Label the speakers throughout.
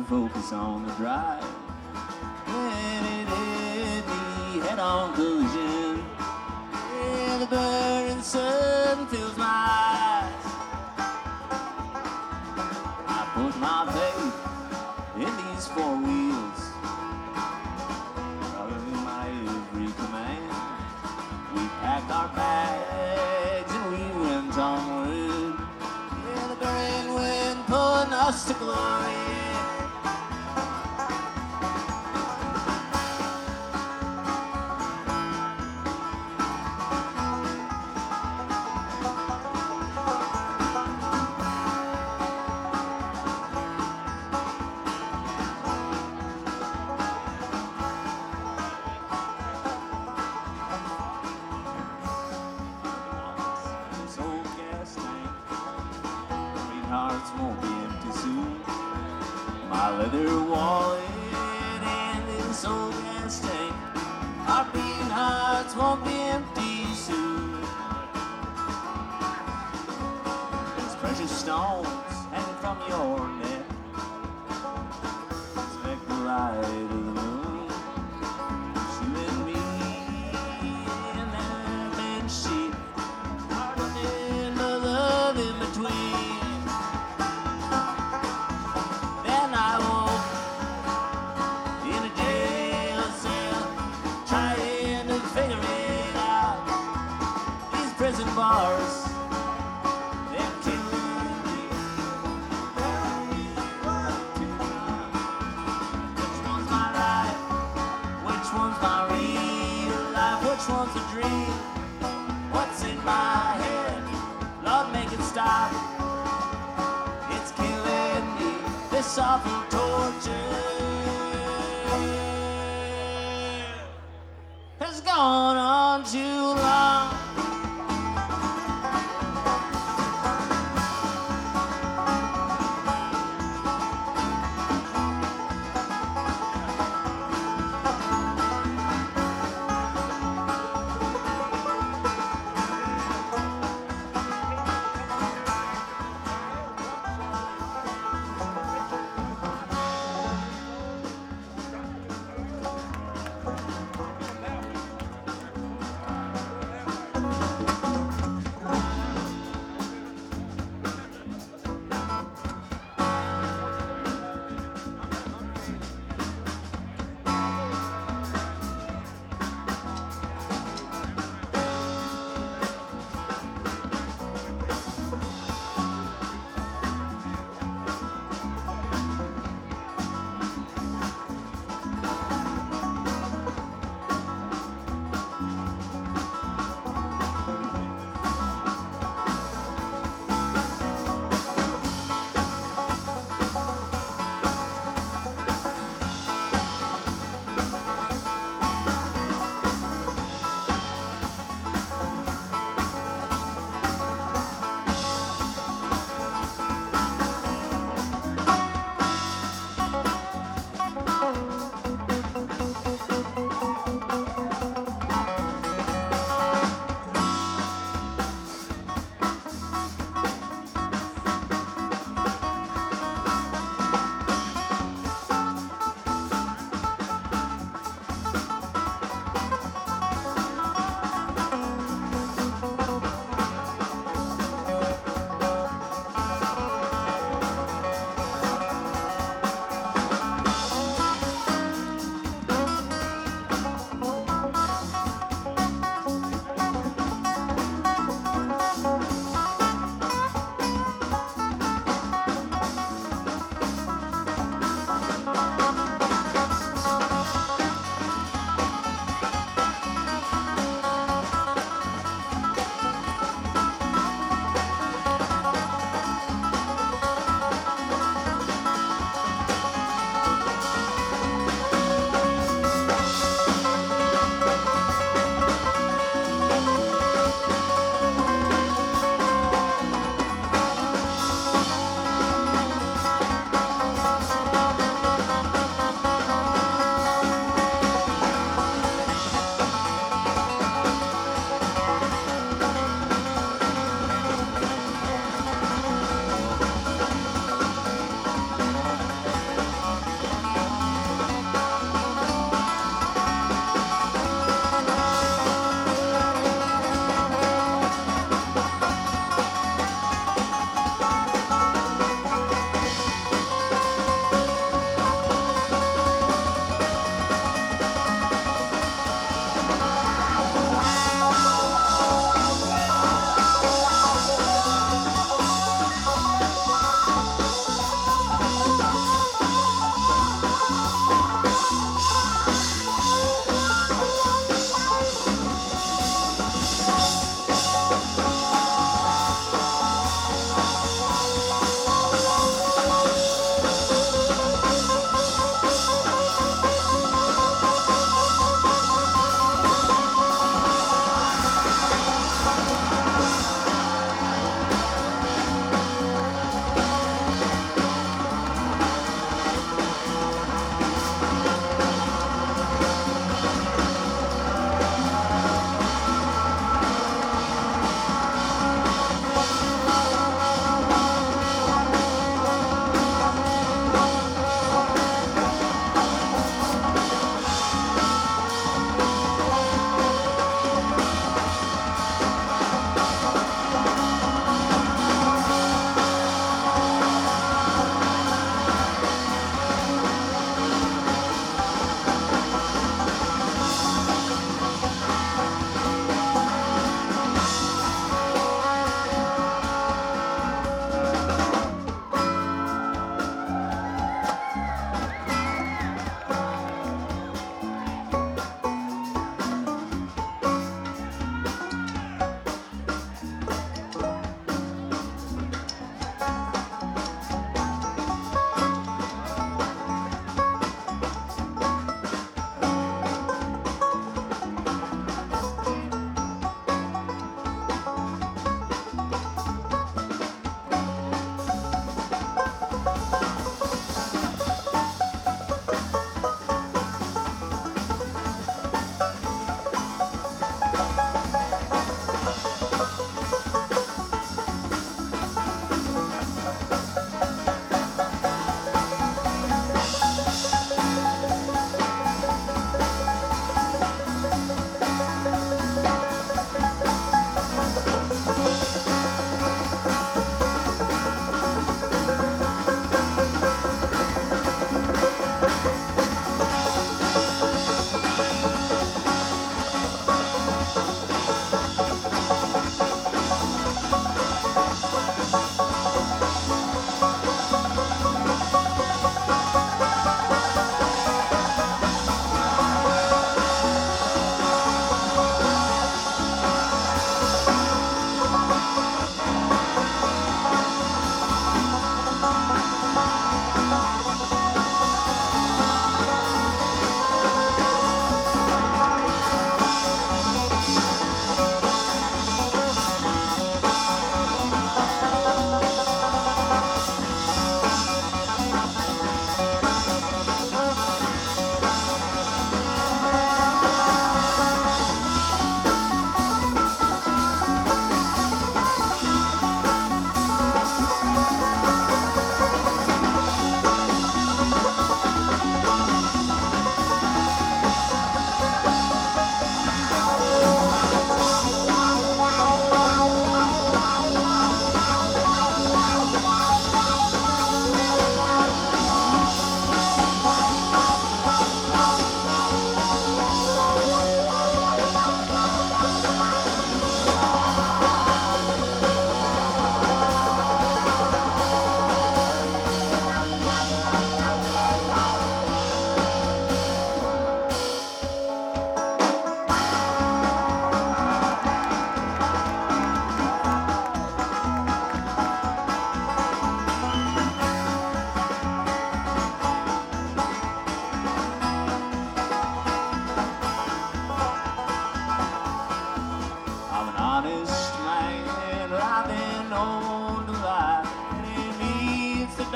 Speaker 1: focus on the drive. When it hit me head-on collision, yeah, the burning sun fills my eyes. I put my faith in these four wheels, following my every command. We packed our bags and we went onward. Yeah, the burning wind pulling us to glory. Hearts won't be empty soon. My leather wallet and this old gas tank. Our beating hearts won't be empty soon. There's precious stones hanging from your neck. Reflect the light of the moon. You and me in that bed sheet, hardening the love in between. Prison bars, they're killing me. Which one's my life? Which one's my real life? Which one's a dream? What's in my head? Lord, make it stop. It's killing me, this awful torture has gone on too long.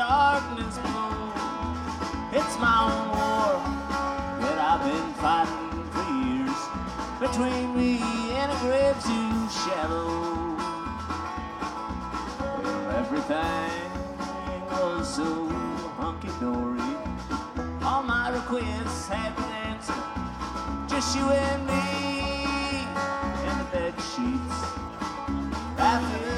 Speaker 1: darkness below. It's my own war that I've been fighting for years, between me and a grave too shallow. Well, everything was so hunky-dory. All my requests had been answered. Just you and me and the bed sheets laughing.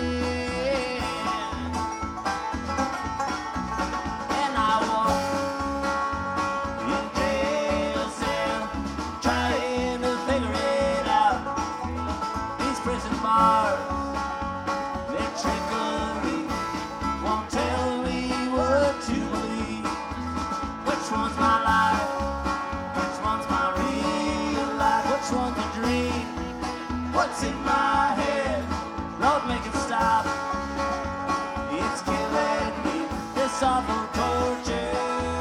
Speaker 1: And I walk in jail cell trying to figure it out. These prison bars, their trickery won't tell me what to believe. Which one's my life? Which one's my real life? Which one's a dream? What's in my head? Lord, make it stop. It's killing me, this awful torture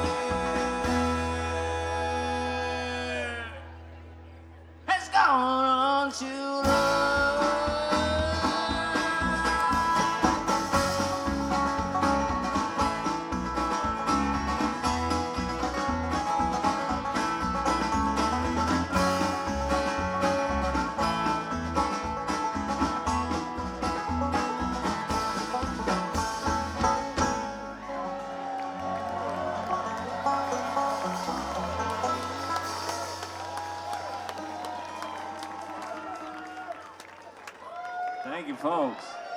Speaker 1: has gone on too long. Thank you, folks.